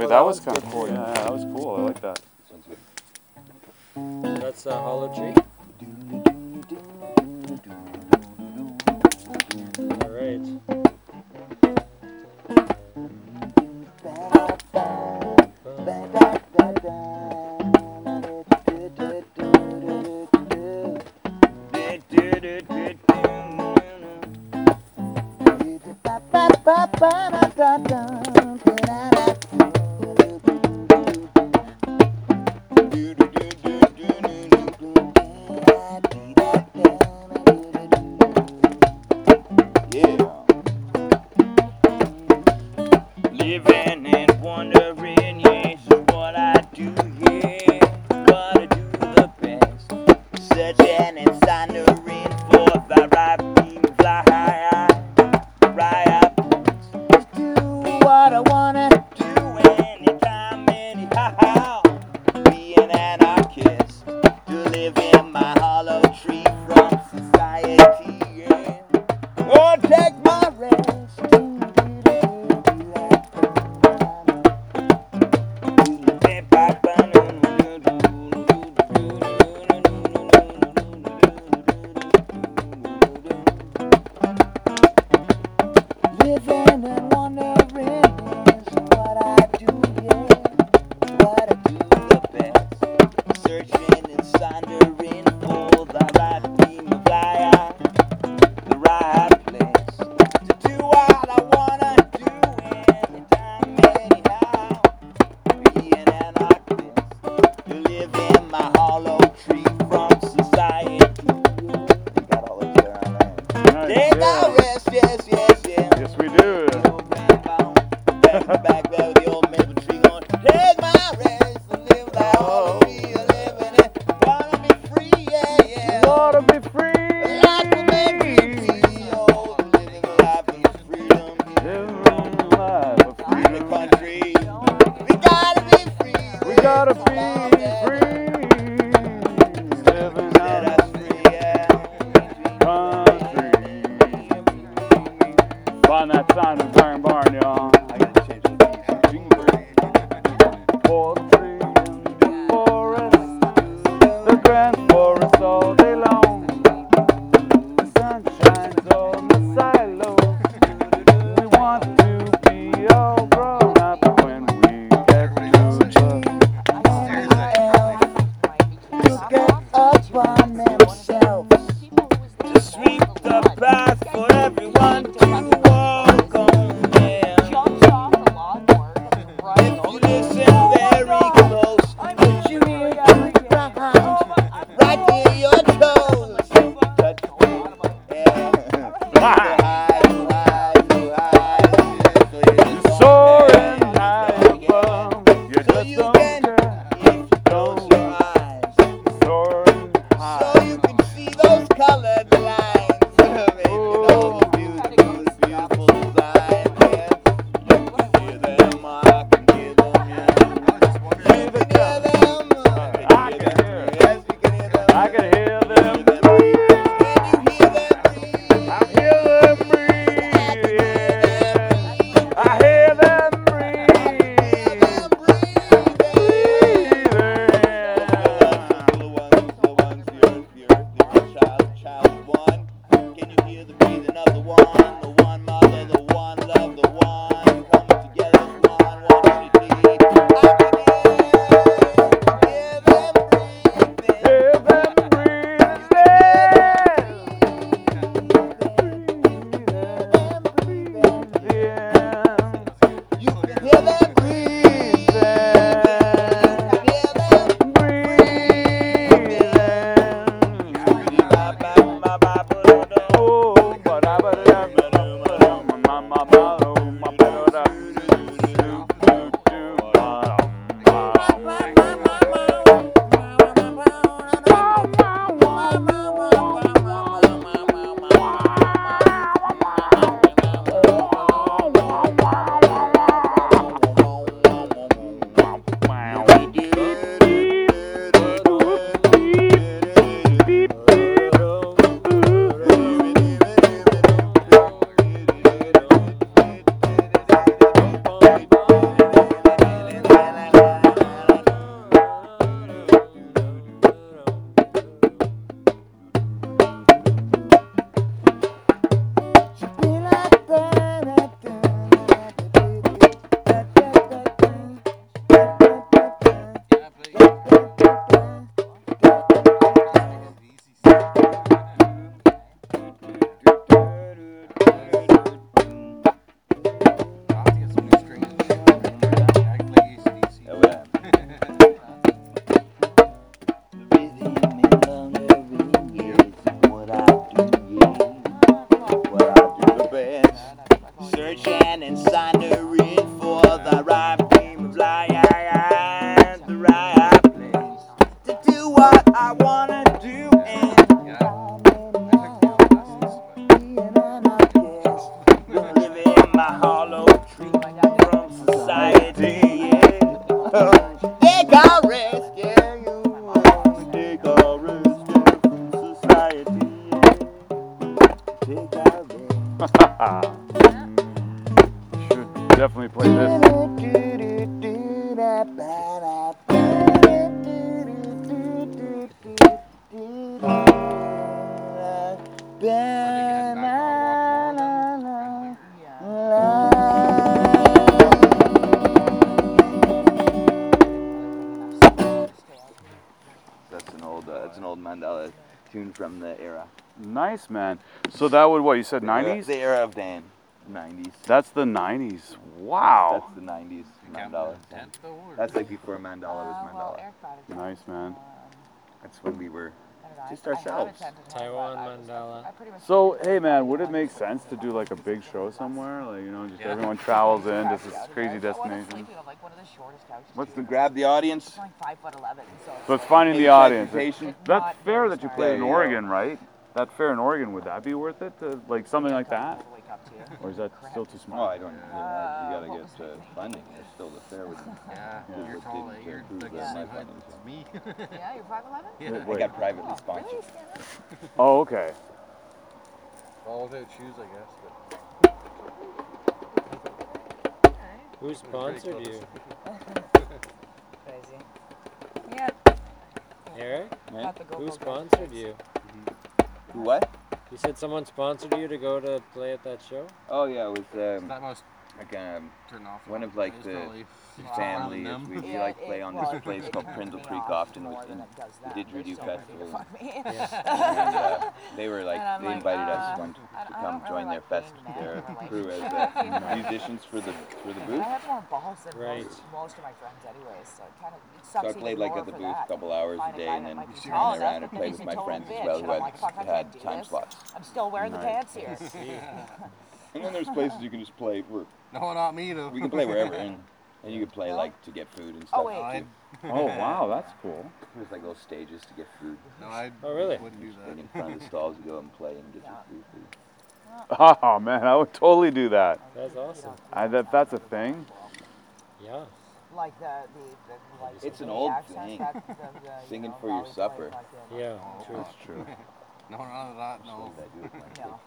Dude, that was kind of cool. Yeah, that was cool. I like that. That's Hollow Tree. All right. Living and wondering, yes, is what I do here. What I do the best. Searching and sundering for the right beam, fly high, right up. Just do what I wanna do anytime, anyhow. Be an anarchist, to live in my hollow tree from society. Yeah. Oh, take my rest. Living and wondering is what I do, yeah. What I do the best. Searching and sundering for the right beam of fire, the right place. To do what I wanna do anytime, anyhow. Be an anarchist, to live in my hollow tree from society. You got all those there on that. Nice, Take yeah. our rest, yes, yes, yes. Yes, we do. Back there with the old maple tree going, take my rest and live like all the we are living it. Wanna be free, yeah, yeah. Wanna be free. Life will make me free, oh, living a life of freedom. Living a life of In the freedom. country, we gotta be free. We gotta be free. Living Set out us free, yeah. country. Find that sound in Iron Barn, y'all. I gotta change the For the tree in the forest, the grand forest all day long. The sun shines on the silos. We want to be all grown up when we get to the to get up on themselves, to sweep the path for everyone to walk on. Yeah. If you listen very close, put your ear to the ground, right near your toes. Touch yeah. soaring high above. You So just you don't can, care. if you close your eyes, Soaring so high. you can see those colored lines. Making all these beautiful designs. Yeah. You can hear them, I can hear them, yeah. That's an old Mandela tune from the era. Nice, man. So that would, what, you said 90s? The era of Dan. 90s. That's the 90s. Wow. That's the 90s Mandela. That's like before Mandela was Mandela. Nice, man. That's when we were just ourselves. Taiwan Mandela. So, hey, man, would it make sense to do like a big show somewhere? Like, you know, just everyone travels in, just this crazy destination. What's the grab the audience? So it's finding the audience. That's fair that you played in There you Oregon, right? That fair in Oregon, would that be worth it? To, like something like that? Or is that still too Oh, small? I don't. You gotta get funding. There's still the fair with Yeah, Yeah. you're tall. You're like my 7'. funding. Me. Yeah, you're 5'11"? Yeah. I got privately sponsored. Oh, okay. All without shoes, I guess. But Who sponsored you? Crazy. Yeah. Eric? Yeah. Got the GoPro Who guy. sponsored you? Who, what? You said someone sponsored you to go to play at that show? Oh yeah, it was that must like turn off. one of like It's the probably family. them. We Yeah, like play on well, this place it called pisses Prindle me Creek off often more with than it does the that. Didgeridoo They're so happy to Festival. fuck me. And they were like And I'm they like, invited us one to I come don't really join their like being fest, mad their in a crew as relationship. musicians for the I booth. have more balls than Right. most of my friends anyways, so it kind of it sucks So I played even like more at the for booth that. a couple hours Find a day, guy and that then might be ran tall around enough, and but then played he's with a my total friends as bitch, well and who I'm like, fuck, I had can't do time this. slots. I'm still wearing the Nice. pants here. And then there's places you can just play. No, not me though. We can play wherever, and you can play No? like to get food and stuff. Oh, wait. too. Oh, wow, that's cool. There's like little stages to get food. No, I Oh, really? wouldn't do Right that. in front of the stalls, you go and play and get Yeah. your food. Oh, man, I would totally do that. That's awesome. That's a thing. Yeah. Like the like It's an the old accents, thing. you Singing know, for your Valley supper. Play, like in, Yeah, true. That's true. No, none of that. So No. I do with my Yeah. kids.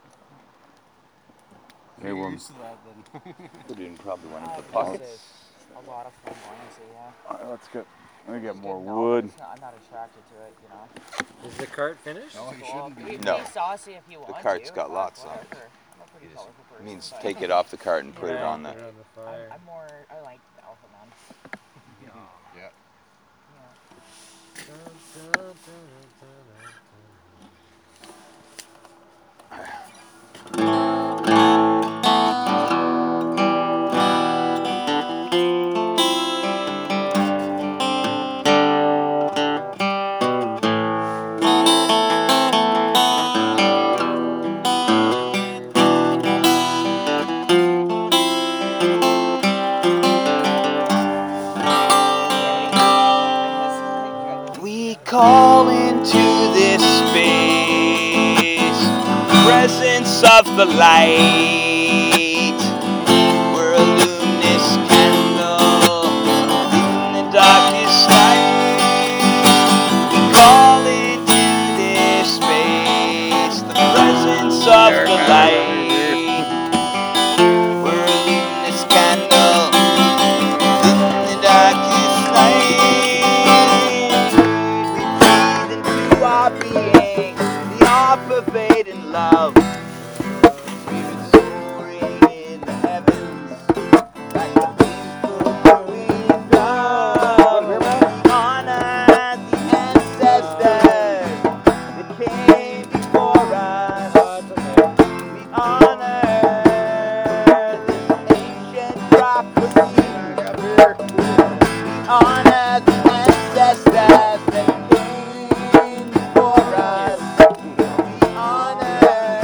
Hey, You're well, used to that then. Put it in probably one of the This pockets. is a lot of fun, honestly, yeah. all right, let me get Just more didn't know, wood. it's not- I'm not attracted to it, you know. Is the cart finished? No, you Well, shouldn't be, be. No. be saucy if you want cart's to. got Fuck, lots on it. whatever. I'm a pretty colorful It person, means but take it off the cart and put it Yeah, on put the. it on the fire. I'm more, I like the alpha man. Yeah. You know. Dun, dun, dun, dun, dun, dun. We call into this space presence of the light. We're a luminous candle in the darkest night. We call into this space the presence of the light. We're a luminous candle in the darkest night. Our being, the all-pervading love. Spirit soaring in the heavens, like a peaceful growing dove. We honor the ancestors that came before us. We honor this ancient prophecy. We honor the ancestors that came before us. We honor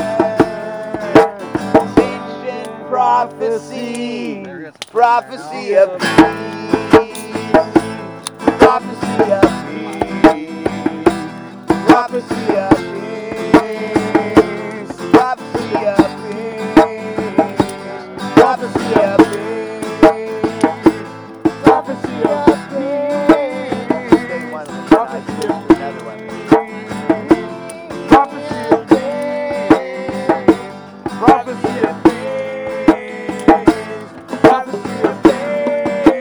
this ancient prophecy. Prophecy of peace. Prophecy of peace. Prophecy of peace. Prophecy of peace. Prophecy of peace. Prophecy of peace. They want prophecy of another one. Prophecy of peace. Prophecy of peace. Prophecy of peace.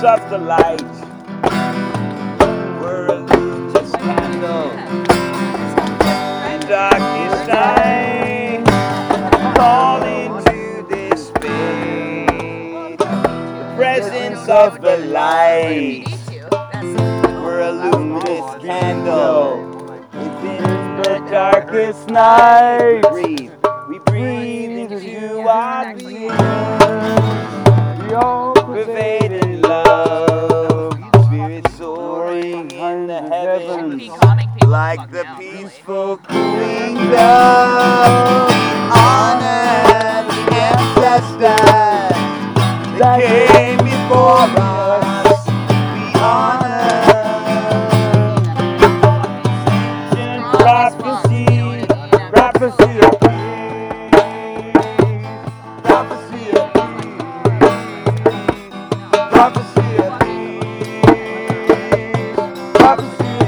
of the light. We're a luminous candle in darkest night, calling to this space the presence of the light. We're a luminous candle within the darkest night. We breathe into our being, pervading love, spirit soaring in the heavens, like the peaceful cooling dove. Honor the ancestors that came before us. We honor ancient prophecy, prophecy of peace, prophecy of peace, prophecy of peace, prophecy of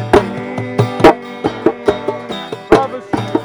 peace, prophecy of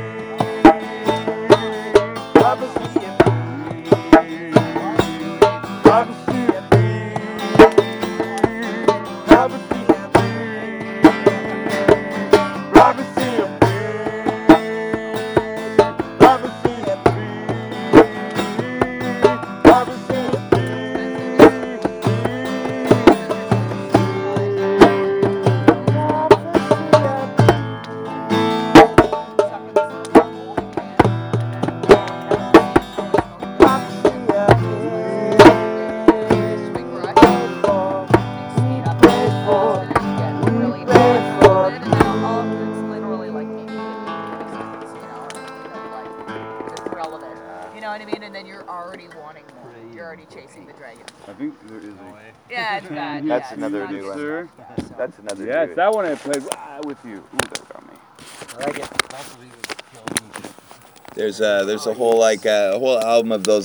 You know what I mean? And then you're already wanting more. You're already chasing the dragon. I think there is a. Yeah, it's bad. That's yeah, another it's new not one. good stuff, yeah, so. That's another Yes, dude. that one I played with you. Ooh, that got me. I like it. That's what he was killing me. There's a whole album of those